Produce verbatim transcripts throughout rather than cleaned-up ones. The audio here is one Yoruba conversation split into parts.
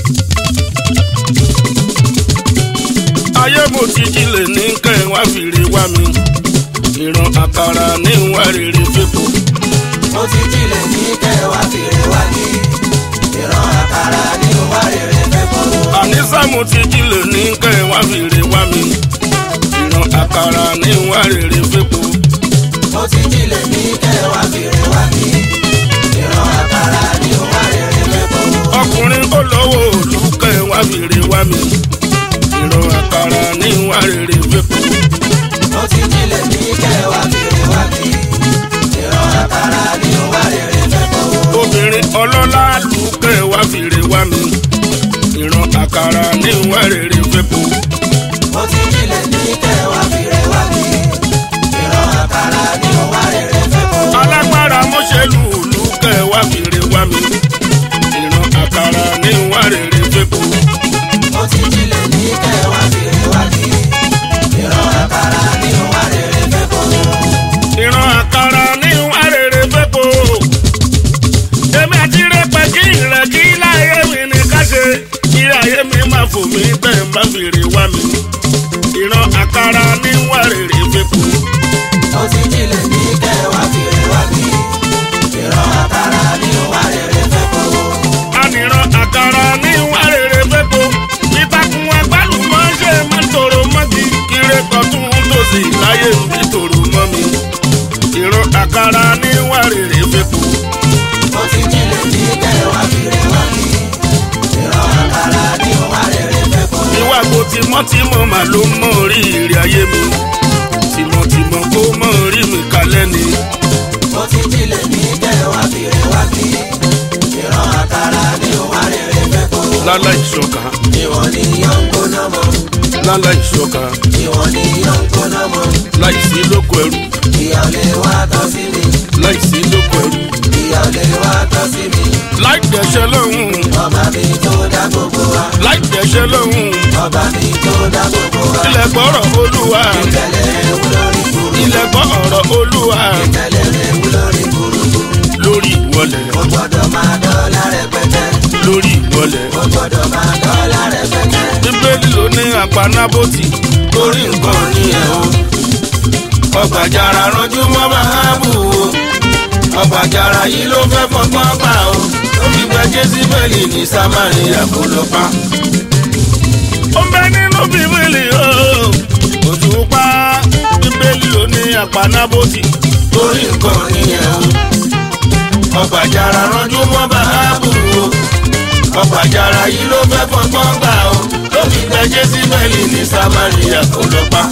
ayé mo ti jílẹ̀ ní kẹ́ wá fìrè wá mi ìran àkàrà ní wá rere fẹ́pọ̀. mo ti jílẹ̀ ní kẹ́ wá fìrè wá mi ìran àkàrà ní wá rere fẹ́pọ̀. àníṣà mo ti jílẹ̀ ní kẹ́ wá fìrè wá mi ìran àkàrà ní wá rere fẹ́pọ̀. mo ti jílẹ̀ ní kẹ́ wá fìrè wá mi ìran àkàrà ní wá rere fẹ́pọ̀. ọkùnrin olówó òlù kẹ́ wá fìrè wá mi ìran àkàrà ní wá rere fẹ́pọ̀. mo ti jílẹ̀ ní kẹ́ wá fìrè wá mi ìran àkàrà ní wá rere fẹ́pọ̀. obìnrin ọlọ́lá lù kẹ́ wá fìrè wá mi ìran àkàrà ní wá rere fẹ́pọ̀. mo ti jílẹ̀ ní kẹ́ wá fìrè wá mi ìran àkàrà ní wá rere fẹ́pọ̀. alágbára mọ́ṣẹ́lú lù kẹ́ wá fìrè wá mi ìran àkàrà ní wá rere fẹ́pọ̀. mo ti jílẹ̀ ní kẹ́ wá fìrè wá mi ìran àkàrà ní wá rere fẹ́pọ̀. ìran àkàrà ní wá rere fẹ́pọ̀. èmi àti rẹpẹ kí ìrẹ kí láyé mi ní ká ṣe kí ayé mi máa fò mí tẹ̀ ń bá fìrè wá mi ìran àkàrà ní wá rere fẹ́pọ̀. mo ti jílẹ̀ ní kẹ́ wá fìrè wá mi ìran àkàrà ní wá rere fẹ́pọ̀. ànìran àkàrà ní wá rere fẹ́pọ̀. ìtàkùn agbálùmọ̀ ṣe máa ń tòrò mọ́gi kiri kọ̀tún tòsì láyé mi tòrò mọ́ mi ìran àkàrà ní wá rere fẹ́pọ̀. mo ti jílẹ̀ ní kẹ́ wá fìrè wá mi ìran àkàrà ní wá rere fẹ́pọ̀. ìwàgbọ́ tìmọ́tìmọ́ mà ló mọ orí ìrì ayé mi tìmọ̀tìmọ̀ kó mọ orí mi kalẹ́ ni. mo ti jílẹ̀ ní kẹ́ wá fìrè wá mi ìran àkàrà ní wá rere fẹ́pọ̀. lálá ìṣọ̀kan ìwọ ni yóò ń gbóná mọ́ lálá ìṣọ̀kan ìwọ ni yóò ń gbóná mọ́. láìsí lóko ẹrú ìyà ò lè wá tọ́ sí mi láìsí lóko ẹrú ìyà ò lè wá tọ́ sí mi. láì dẹ̀ṣẹ̀ lọ́hùn ọba mi tó dá gbogbo wa láì dẹ̀ṣẹ̀ lọ́hùn ọba mi tó dá gbogbo wa. ilẹ̀ gbọ́rọ̀ olúwa ìtẹ̀lẹ̀ ewu lórí burúkú ilẹ̀ gbọ́rọ̀ olúwa ìtẹ̀lẹ̀ ewu lórí burúkú. lórí ìwọlẹ̀ o gbọ́dọ̀ máa dọ́là rẹpẹtẹ lórí ìwọlẹ̀. o gbọ́dọ̀ máa dọ́là rẹpẹtẹ. bíbélì ló ní àpanábòtì torí nǹkan ní ẹ̀ o ọgbàjàrà ránjú mọ́ Máhábù o ọgbàjàrà yìí ló fẹ́ fọgbọ́n pa o ó fi gba Jésíbẹ́lì ní Sámáríà kó lọ pa. ó ń bẹ nínú bíbélì o òṣùpá bíbélì ló ní àpanábòtì torí nǹkan ní ẹ̀ o ọgbàjàrà ránjú mọ́ Máhábù o ọgbàjàrà yìí ló fẹ́ fọgbọ́n pa o ó fi gba Jésíbẹ́lì ní Sámáríà kó lọ pa.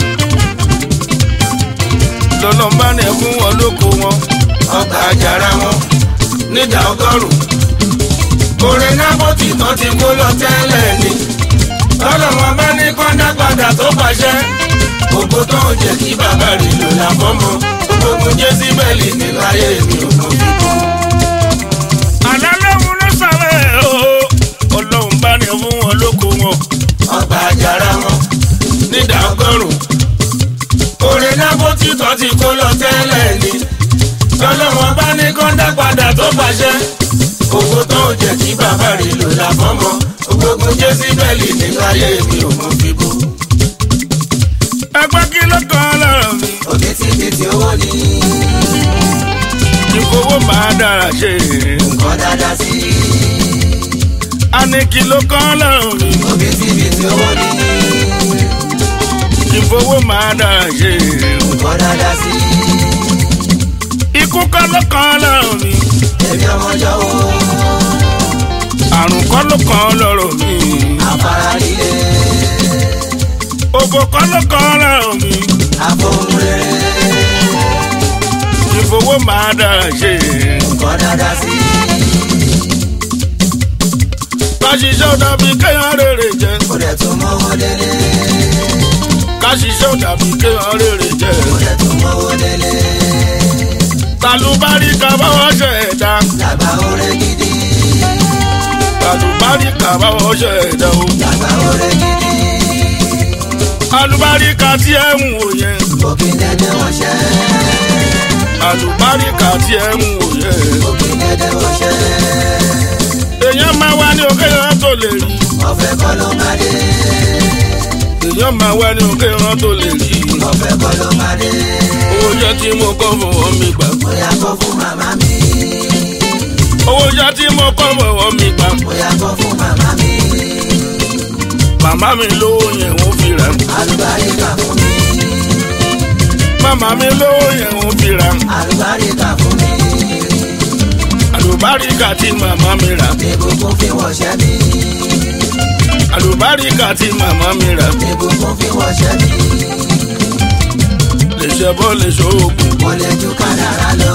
lọ́nà bá ní ẹkún wọn lóko wọn ọgbà àjàrà wọn nídà ọgọ́rùn-ún orin nábòtì tán ti kó lọ tẹ́lẹ̀ ni lọ́nà wọn bá ní kọ́ńdà padà tó pàṣẹ gbogbo tó ń jẹ́ kí bàbá rí lò láfọ́mọ́ gbogbo Jésíbẹ́lì nínú ayé mi ò mọ̀ fi kú. àlá lóhun ló sàrẹ̀ o ọlọ́run bá ní ẹkún wọn lóko wọn ọgbà àjàrà wọn nídà ọgọ́rùn-ún orin nábòtì tán ti kó lọ tẹ́lẹ̀ ni lọ́lọ́wọ́n bá ní kọ́ńdà padà tó pàṣẹ owó tó ń jẹ́ kí bàbá rí lò láfọ́mọ́ gbogbo Jésíbẹ́lì nínú ayé mi ò mọ̀ fi bú. ẹgbẹ́ kí ló kàn lọ́rọ̀ mi òbítíbitì owó ni ìfowó máa dára ṣe nǹkan dáadáa sí i. a ní kí ló kàn lọ́rọ̀ mi òbítíbitì owó ni ìfowó máa dára ṣe nǹkan dáadáa sí i. ikú kọ́ ló kàn lọ́rọ̀ mi èmi ọmọ jọ wo àrùn kọ́ ló kàn lọ́rọ̀ mi afárá líle òbò kọ́ ló kàn lọ́rọ̀ mi àfohùn rere ìfowó máa dára ṣe nǹkan dáadáa sí i. ká ṣiṣẹ́ ò dàbí kéèyàn rèrè jẹ kò dẹ̀ tún mọ́wọ́ délé ká ṣiṣẹ́ ò dàbí kéèyàn rèrè jẹ kò dẹ̀ tún mọ́wọ́ délé tàlùbáríkà báwọ̀ ṣe ẹ̀dá dàgbà oore gidi tàlùbáríkà báwọ̀ ṣe ẹ̀dá o dàgbà oore gidi àlùbáríkà tí ẹ̀ ń wò yẹn òkè dẹ́dẹ́ wọ́n ṣẹ́ àlùbáríkà tí ẹ̀ ń wò yẹn òkè dẹ́dẹ́ wọ́n ṣẹ́ èèyàn máa wá ní òkè ìran tó lè rí. ọ̀fẹ́ kọ́ ló máa dé. èèyàn máa wá ní òkè ìran tó lè rí. ọ̀fẹ́ kọ́ ló máa dé. owó jẹ́ tí mo kọ́ fọwọ́ mi gbà. bóyá kó fún màmá mi. owó jẹ́ tí mo kọ́ fọwọ́ mi gbà. bóyá kó fún màmá mi. màmá mi lówó yẹn wọ́n fi rà. àlùbáríkà fún mi. màmá mi lówó yẹn wọ́n fi rà. àlùbáríkà fún mi. àlùbáríkà tí màmá mi rà. ìbùkún fi wọ̀ṣẹ́ mi. àlùbáríkà tí màmá mi rà. ìbùkún fi wọ̀ṣẹ́ mi. lè ṣe bọ́ lè ṣoògùn. mo lè ju kádàrá lọ.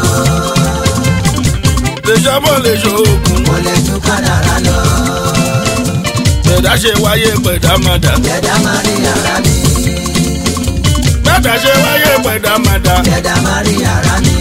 lè ṣe bọ́ lè ṣoògùn. mo lè ju kádàrá lọ. ẹ̀dá ṣe wáyé pẹ̀dá máa dà. ẹ̀dá máa rí ara mi. ẹ̀dá ṣe wáyé pẹ̀dá máa dà. ẹ̀dá máa rí ara mi.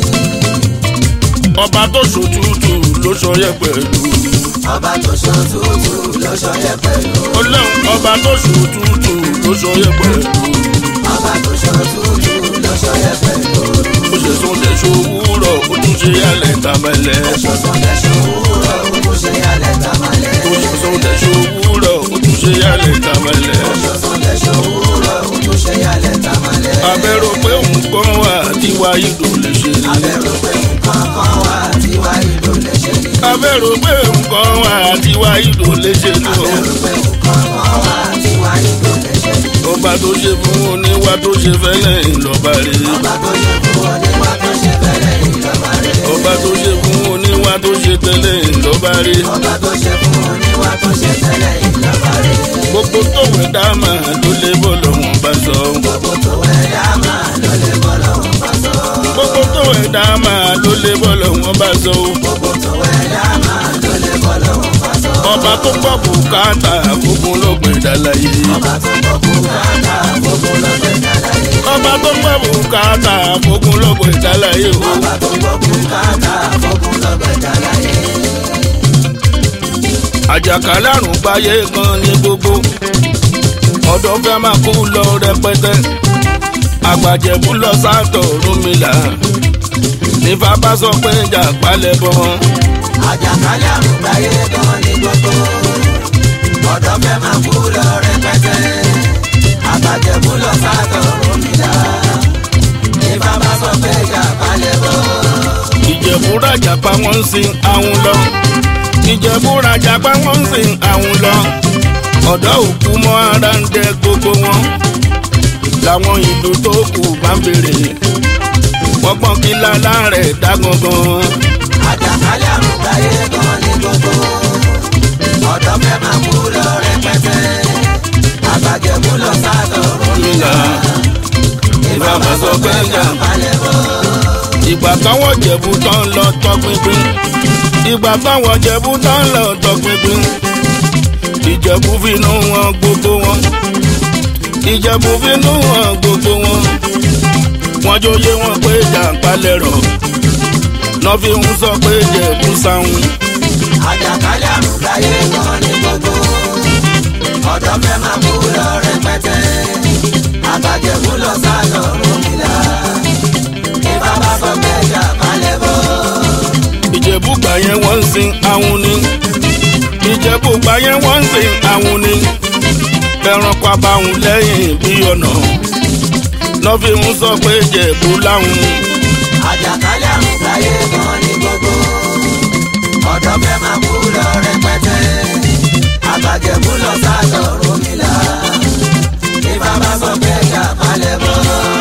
ọba tó ṣòtútù ló ṣọyẹ pẹ̀lú. ọba tó ṣòtútù ló ṣọyẹ pẹ̀lú. ọlọ́run ọba tó ṣòtútù ló ṣọyẹ pẹ̀lú. ọba tó ṣòtútù ló ṣọyẹ pẹ̀lú. ó ṣe sún lè ṣòwúrọ̀ ó tún ṣe yálẹ̀ tàmẹ́lẹ̀. ẹ̀ṣọ́ sọ̀lẹ̀ ṣòwúrọ̀ ó tún ṣe yálẹ̀ tàmálẹ̀. ó ṣe sún lè ṣòwúrọ̀ ó tún ṣe yálẹ̀ tàmẹ́lẹ̀. ẹ̀ṣọ́ sọ̀lẹ̀ ṣòwúrọ̀ ó tún ṣe yálẹ̀ tàmálẹ̀. abẹ́rò pé nǹkan wà tí wàá ìlú lè ṣe. abẹ́rò pé nǹkan kan wà tí wàá ìlú lè ṣe ni. abẹ́rò pé nǹkan wà tí wàá ìlú lè ṣe ni. abẹ́rò pé nǹkan kan wà tí wàá ìlú lè ṣe ni. ọba tó ṣe fún oníwà tó ṣe fẹ́lẹ̀ ìlọ́ba rẹ̀. ọba tó ṣe fún oníwà tó ṣe fẹ́lẹ̀ ìlọ́ba rẹ̀. ọba tó ṣe fún oníwà tó ṣe tẹ́lẹ̀ ìlọ́ba rẹ̀. ọba tó ṣe fún oníwà tó ṣe tẹ́lẹ̀ ìlọ́ba rẹ̀. gbogbo tó wẹ̀ dá máa ló lé bọ́ lọ́wọ́n bá sọ. gbogbo tó wẹ̀ dá máa ló lè bọ́ lọ́wọ́n bá sọ. gbogbo tó wẹ̀ dá máa ló lé bọ́ lọ́wọ́n bá sọ. gbogbo tó wẹ̀ dá máa ló lè bọ́ lọ́wọ́n bá sọ. ọba tó gbọ́ bùkátà fúnfun ló gbé dáláyé. ọba tó gbọ́ bùkátà gbogbo lọ́gbẹ̀ dáláyé. ọba tó gbọ́ bùkátà fúnfun ló gbé dáláyé. ọba tó gbọ́ bùkátà gbogbo lọ́gbẹ̀ dáláyé. àjàkálẹ̀ àrùn gbáyé gan ní gbogbo ọ̀dọ́ fẹ́ máa kú lọ rẹpẹtẹ àgbàjẹ̀bú lọ sátọ̀ rúmìlà nífà bá sọ pé ìjà palẹ̀ bọ́. àjàkálẹ̀ àrùn gbáyé gan ní gbogbo ọ̀dọ́ fẹ́ máa kú lọ rẹpẹtẹ àgbàjẹ̀bú lọ sátọ̀ rúmìlà nífà bá sọ pé ìjà palẹ̀ bọ́. ìjẹ̀bú rajà pa wọ́n ń sin àwọn lọ. ìjẹ̀bú rajà pa wọ́n ń sin àwọn lọ. ọ̀dọ́ òkú mọ́ ara ń dẹ gbogbo wọn. làwọn ìlú tó kù bá ń bèrè. wọ́n gbọ́n kí lálá rẹ̀ dá gangan. àjàkálẹ̀ àrùn gbáyé gan ní gbogbo ọ̀dọ́ fẹ́ máa kú lọ rẹpẹtẹ àgbàjẹ̀bú lọ sátọ̀ rúmìlà nífà bá sọ pé ìjà palẹ̀ bọ́. ìgbà táwọn jẹ̀bú tán lọ tọpinpin. ìgbà táwọn jẹ̀bú tán lọ tọpinpin. ìjẹ̀bú finú wọn gbogbo wọn. ìjẹ̀bú finú wọn gbogbo wọn. wọ́n jóye wọn pé jàǹpalẹ̀ rọ̀. lọ́ fi ń sọ pé jẹ̀bú sáwọn. àjàkálẹ̀ àrùn gbáyé gan ní gbogbo ọ̀dọ́ fẹ́ máa kú lọ rẹpẹtẹ àgbàjẹ̀bú lọ sátọ̀ rúmìlà nífà bá sọ pé ìjà palẹ̀ bọ́. ìjẹ̀bú gbà yẹn wọ́n ń sin àwọn ni. ìjẹ̀bú gbà yẹn wọ́n ń sin àwọn ni. ẹranko abáhùn lẹ́yìn bí ọ̀nà. lọ́ fi ń sọ pé jẹ̀bú láwọn. àjàkálẹ̀ àrùn gbáyé gan ní gbogbo ọ̀dọ́ fẹ́ máa kú lọ rẹpẹtẹ àgbàjẹ̀bú lọ sátọ̀ rúmìlà nífà bá sọ pé ìjà palẹ̀ bọ́.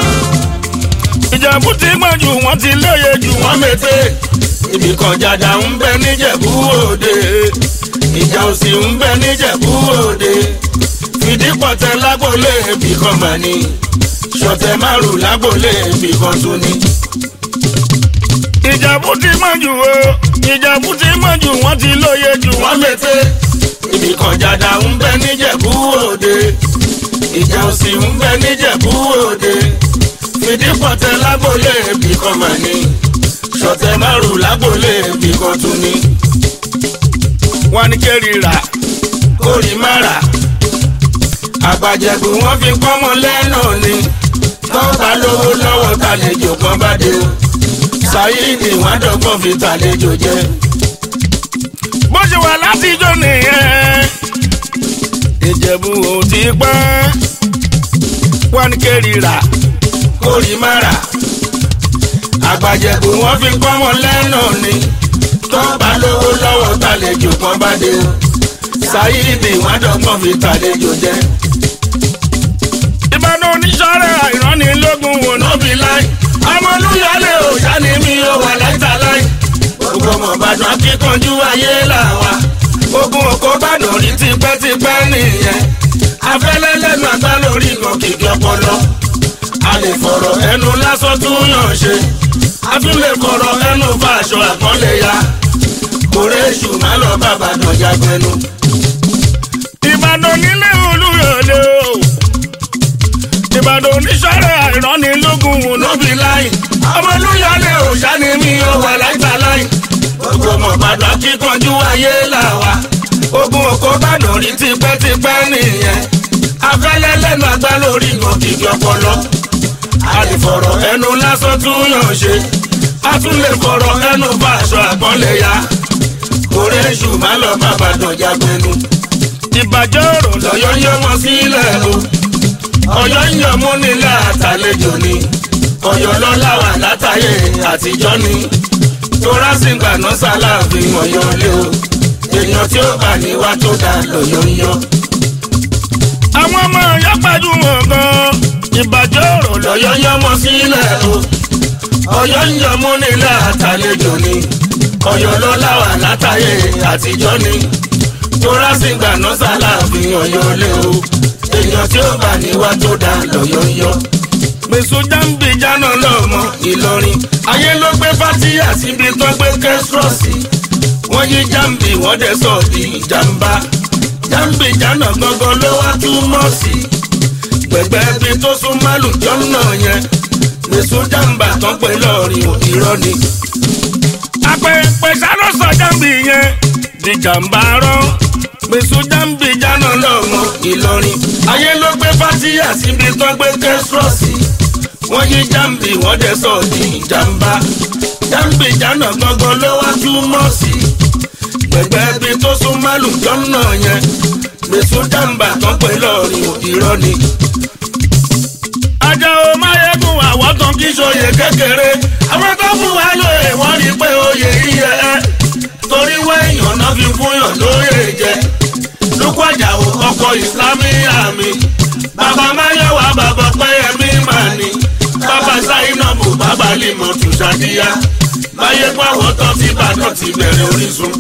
ìjẹ̀bú ti gbọ́n jù wọ́n ti lóye jù wọ́n mẹ́tẹ́. ibì kan jàjà ń bẹ níjẹ̀bú òde. ìjà òsì ń bẹ níjẹ̀bú òde. fìdípọ̀tẹ́ lágbólé ibì kan mà ní. ṣọ̀tẹ̀ márùn lágbólé ibì kan tún ní. ìjẹ̀bú ti gbọ́n jù o. ìjẹ̀bú ti gbọ́n jù wọ́n ti lóye jù wọ́n mẹ́tẹ́. ibì kan jàjà ń bẹ níjẹ̀bú òde. ìjà òsì ń bẹ níjẹ̀bú òde. fìdípọ̀tẹ́ lágbólé ibì kan mà ní. ṣọ̀tẹ̀ márùn lágbólé ibì kan tún ní. wọ́n ní kéré rà kórì má rà. àgbàjẹ̀bú wọ́n fi pọ́nmọ́ lẹ́nà ni. tọ́ bá lówó lọ́wọ́ tàlejò kan bá dé o. Saheed wọ́n dọ́gbọ́n fi tàlejò jẹ́. bó ṣe wà látijọ́ nìyẹn Ìjẹ̀bú ò ti pẹ́ wọ́n kérira kórì mára àgbàjẹ̀bù wọn fi kọ́ wọn lẹ́nu ni tó bá lówó lọ́wọ́ tàlejò kan bá dé o Sáyídì wọn dọ́gbọ́n fi tàlejò jẹ́. Ìbàdàn oníṣọ́rẹ́ àìránilógún wò nóbi láì ọmọlúyọlé òòṣà ni mi ò wà láìta láì gbogbo ọmọ Ìbàdàn akíkanjú ayé làwà ogun òkò Ìbàdàn rí tipẹ́tipẹ́ nìyẹn afẹ́lẹ́ lẹ́nu àgbá lórí kan kìkì ọpọlọ a lè fọ̀rọ̀ ẹnu lásán tún yàn ṣe a tún lè fọ̀rọ̀ ẹnu bá aṣọ àpọ́nlé ya kórè èṣù má lọ bá Ìbàdàn jagbẹnu. Ìbàdàn nílé Olúyọ̀lé o Ìbàdàn oníṣọ́rẹ́ àìránilógún wò nóbi láì ọmọlúyọlé òòṣà ni mi ò wà láìta láì gbogbo ọmọ Ìbàdàn akíkanjú ayé làwà ogun òkò Ìbàdàn rí tipẹ́tipẹ́ nìyẹn afẹ́lẹ́ lẹ́nu àgbá lórí kan kìkì ọpọlọ a lè fọ̀rọ̀ ẹnu lásán tún yàn ṣe a tún lè fọ̀rọ̀ ẹnu bá aṣọ àpọ́nlé ya kórè èṣù má lọ bá Ìbàdàn jagbẹnu. Ìbàjẹ́ ọ̀rọ̀ lọ́yọ́ yọ wọn sílẹ̀ o Ọ̀yọ́ ń yọ mú nílẹ̀ àtàlejò ni Ọ̀yọ́ lọ́lá wà látàyè àtijọ́ ni tóra sì gbà náà sálàfin Ọ̀yọ́ lé o èèyàn tí ó bá níwá tó dá lọ́yọ́ ń yọ. àwọn ọmọ Ọ̀yọ́ gbajúmọ̀ gan ìbàjẹ́ ọ̀rọ̀ lọ́yọ́ yọ wọn sílẹ̀ o Ọ̀yọ́ ń yọ mú nílẹ̀ àtàlejò ni Ọ̀yọ́ lọ́lá wà látàyè àtijọ́ ni tóra sì gbà náà sálàfin Ọ̀yọ́ lé o èèyàn tí ó bá níwá tó dá lọ́yọ́ ń yọ. Mèso Jambi jáná lọ́mọ Ìlọrin ayé ló gbé fátíyà síbi tó gbé kẹ́sírọ́ọ̀sì wọ́n yí Jambi wọ́n dẹ̀ sọ di ìjàmbá Jambi jáná gangan ló wá túmọ̀ sí gbẹ̀gbẹ́ bí tó sún málùjọ́ náà yẹn Mèso Jàmbá tán pé lọ́ọ̀rìn irọ́ ni. àpẹẹpẹ sáró sọ Jambi yẹn di jàmbá rán Mèso Jambi jáná lọ́mọ Ìlọrin ayé ló gbé fátíyà síbi tó gbé kẹ́sírọ́ọ̀sì wọ́n yí Jambi wọ́n dẹ̀ sọ di ìjàmbá Jambi jáná gangan ló wá túmọ̀ sí gbẹ̀gbẹ́ bí tó sún málùjọ́ náà yẹn Mèso Jàmbá tán pé lọ́ọ̀rìn irọ́ ni. Àjàó Máyégún àwọn tán kí Ìṣòye kékeré àwọn tó fún wa lóye wọ́n rí pé oyè yíyẹ ẹ́ torí wẹ́yàn náà fi fún yàn lóye jẹ Lúkú Àjàó ọkọ̀ ìsìlámì àmì bàbá Máyọ̀wá bàbá Pẹ́yẹmí màní bàbá Sáínàbù bàbá Límọ̀tù Ṣàdíyá Máyégún àwọn tó ti Ìbàdàn ti bẹ̀rẹ̀ orísun.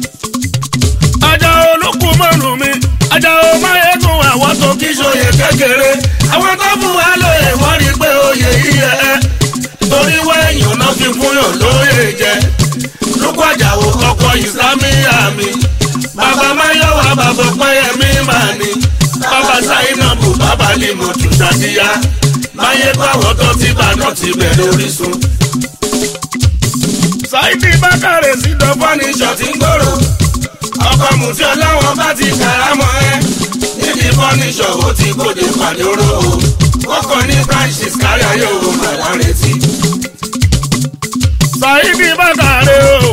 Àjàó Olúkúmọ̀nù mi Àjàó Máyégún àwọn tó kí Ìṣòye kékeré àwọn tó fún wa lóye wọ́n rí pé oyè yíyẹ ẹ́ torí wẹ́yàn náà fi fún yàn lóye jẹ Lúkú Àjàó ọkọ̀ ìsìlámì àmì bàbá Máyọ̀wá bàbá Pẹ́yẹmí màní bàbá Sáínàbù bàbá Límọ̀tù Ṣàdíyá Máyégún àwọn tó ti Ìbàdàn ti bẹ̀rẹ̀ orísun. Sáídì Bákàrè sí dọ́gbọ́n ní ṣọ̀tí ń gbòòrò ọkọ̀ mùtí ọláwọ̀n bá ti kàrámọ́ ẹ́ níbi fọ́níṣọ̀ ó ti gbòde pàdé oró o wọ́n kọ́ ní branches kárí ayé òun màdá retí. Sáídì Bákàrè o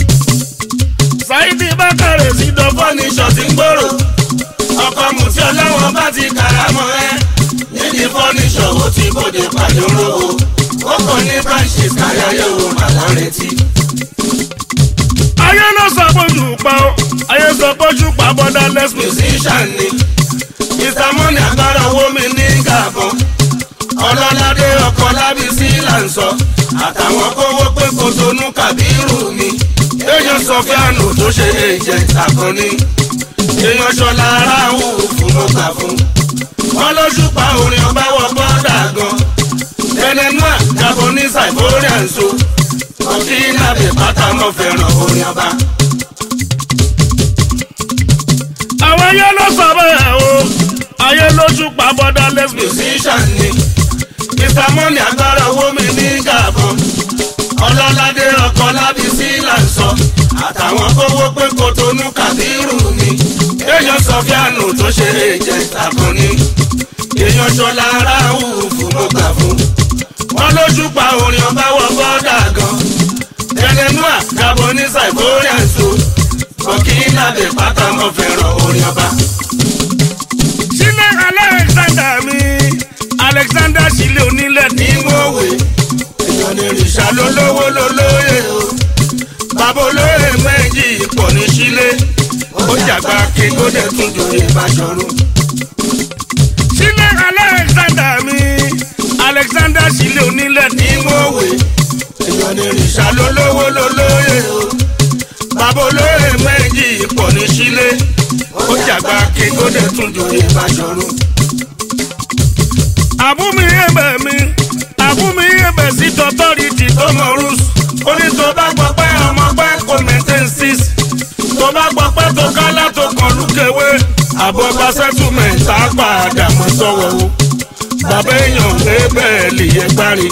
Sáídì Bákàrè sí dọ́gbọ́n ní ṣọ̀tí ń gbòòrò ọkọ̀ mùtí ọláwọ̀n bá ti kàrámọ́ ẹ́ níbi fọ́níṣọ̀ ó ti gbòde pàdé oró o wọ́n kọ́ ní branches kárí ayé òun màdá retí. ayé ló sọ bójú pa ó ayé sọ bójú pa borderless musician ni Mister Money agbára owó mi ní Gabon Ọlọ́ládé ọkọ̀ Lábísí là ń sọ àtàwọn kówó pé Kòtónú Kàbírù mi èèyàn Sọfíànù tó ṣe èjẹ ìtàkùnní èèyàn Ṣọlá aráhù fún mo gbà fún wọn lóṣùpá orin ọba wọ bọ́dà gan ẹnẹnúà Gabonese Ivorian so ọtí nàbẹ pátá mọ fẹ́ràn orin ọba. àwọn ayé ló sọ bẹ́ẹ̀ o ayé lójú pa borderless musician ni Mister Money agbára owó mi ní Gabon Ọlọ́ládé ọkọ̀ Lábísí là ń sọ àtàwọn kówó pé Kòtónú Kàbírù mi èèyàn Sọfíànù tó ṣe èjẹ ìtàkùnní èèyàn Ṣọlá aráhù fún mo gbà fún wọn lójú pa orin ọba wọ bọ́dà gan ẹnẹnúà Gabonese Ivorian so lábẹ́ pátá mo fẹ́ràn orin ọba. sílẹ̀ Alexander mi Alexander sílẹ̀ onílẹ̀ ní Mòwe èèyàn ní rìṣà lólówó lólóyè o. bàbá olóyè méjì pọ̀ ní sílé ó jàgbá kí kó dẹ̀ tún joyè Báṣọ̀run. sílẹ̀ Alexander mi Alexander sílẹ̀ onílẹ̀ ní Mòwe èèyàn ní rìṣà lólówó lólóyè o. bàbá olóyè méjì pọ̀ ní sílé ó jàgbá kí kó dẹ̀ tún joyè Báṣọ̀run. àbúmi ẹ̀bẹ̀ mi àbúmi ẹ̀bẹ̀ sí tọ́tọ́rìtì tó mọ̀ rúùsù. ó ní tó bá gbọ́ pé ọmọ pẹ́ kò maintain six. tó bá gbọ́ pé tó kálá tó kàn lúkèwé. àbọ̀ bá settlement á padà mọ́ sọ́wọ́ o. bàbá èèyàn gbé bẹ́ẹ̀ lè yẹ gbárí.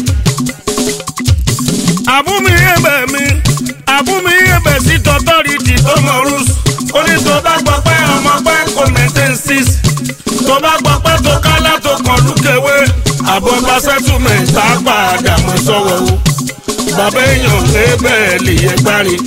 àbúmi ẹ̀bẹ̀ mi àbúmi ẹ̀bẹ̀ sí tọ́tọ́rìtì tó mọ̀ rúùsù. ó ní tó bá gbọ́ pé ọmọ pẹ́ kò maintain six. tó bá gbọ́ pé tó kálá tó kàn lúkèwé. àbọ̀ bá settlement á padà mọ́ sọ́wọ́ o. bàbá èèyàn gbé bẹ́ẹ̀ lè yẹ gbárí.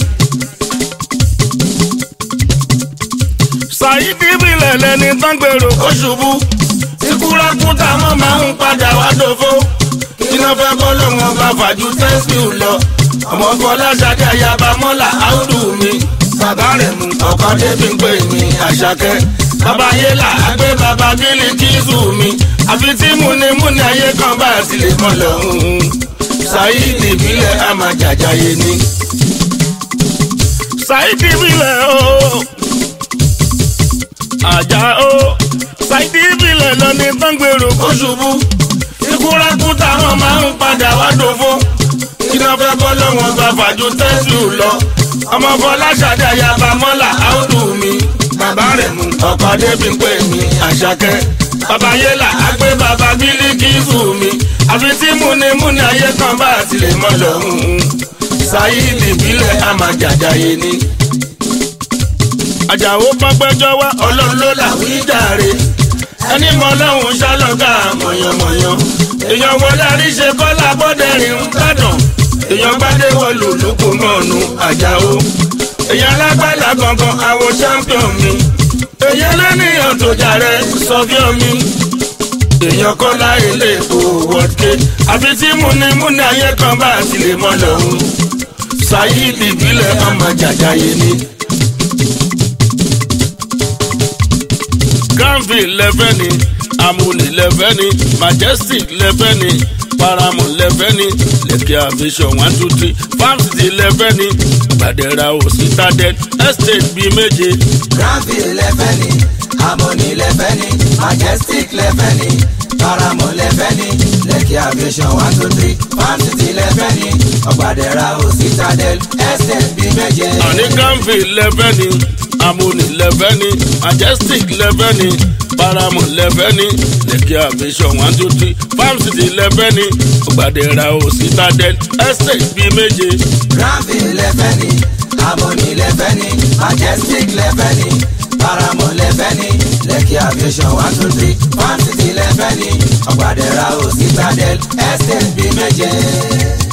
Saidi bílẹ̀ lẹni tán gbèrò ó ṣubú tí kúrákú táwọn máa ń padà wá dòfó. iná fẹ́ bọ́ lọ́wọ́n bá fàájú tẹ́síù lọ. ọmọ Fọláṣadé ayaba mọ́là áùdù mi. bàbá rẹ̀ mú ọkọ débi ń pè mí Àṣàkẹ́. bàbá yélà àgbẹ̀ bàbá bílí kíṣù mi. àfi tí múnimúni ayé kan bá ti lè mọ́ lọ́hùn-ún. Saidi bílẹ̀ àmàjàjáyé ni. Saidi bílẹ̀ o àjà o Saidi bílẹ̀ lọ́ni tán gbèrò ó ṣubú tí kúrákú táwọn máa ń padà wá dòfó. iná fẹ́ bọ́ lọ́wọ́n bá fàájú tẹ́síù lọ. ọmọ Fọláṣadé ayaba mọ́là áùdù mi. bàbá rẹ̀ mú ọkọ débi ń pè mí Àṣàkẹ́. bàbá yélà àgbẹ̀ bàbá bílí kíṣù mi. àfi tí múnimúni ayé kan bá ti lè mọ́ lọ́hùn-ún. Saidi bílẹ̀ àmàjàjáyé ni. Àjàó pọ́pẹ́jọ́ wá ọlọ́run ló làwí jàre. ẹni mọ ọlọ́run ṣálọ́gà mọ̀yànmọ̀yàn. èèyàn wọlé àríṣe kọ́lá bọ́dẹ̀rìn ń gbàdàn. èèyàn gbádé wọlù lóko mọ́ọ̀nù Àjàó. èèyàn lágbàlá gangan àwọn champion mi. èèyàn lẹ́nìyàn tó jàre sọ́fíọ́ mi. èèyàn kọ́lá ilé èkó wọ́dké. àfi tí múnimúni ayé kan bá ti lè mọ́ lọ́hùn. Saidi bílẹ̀ àmàjàjáyé ni. Granville lẹ́fẹ́ ni Amúni lẹ́fẹ́ ni Majestic lẹ́fẹ́ ni Paramount lẹ́fẹ́ ni Lekki Aviation one two three Farm City lẹ́fẹ́ ni Gbàdẹ́ra o Citadel Estate bíi méje. Granville lẹ́fẹ́ ni Amúni lẹ́fẹ́ ni Majestic lẹ́fẹ́ ni Paramount lẹ́fẹ́ ni Lekki Aviation one two three Farm City lẹ́fẹ́ ni Gbàdẹ́ra o Citadel Estate bíi méje. àní Granville lẹ́fẹ́ ni Amúni lẹ́fẹ́ ni Majestic lẹ́fẹ́ ni Paramount lẹ́fẹ́ ni Lekki Aviation one two three Farm City lẹ́fẹ́ ni Gbàdẹ́ra o Citadel Estate bíi méje. Granville lẹ́fẹ́ ni Amúni lẹ́fẹ́ ni Majestic lẹ́fẹ́ ni Paramount lẹ́fẹ́ ni Lekki Aviation one two three Farm City lẹ́fẹ́ ni Gbàdẹ́ra o Citadel Estate bíi méje.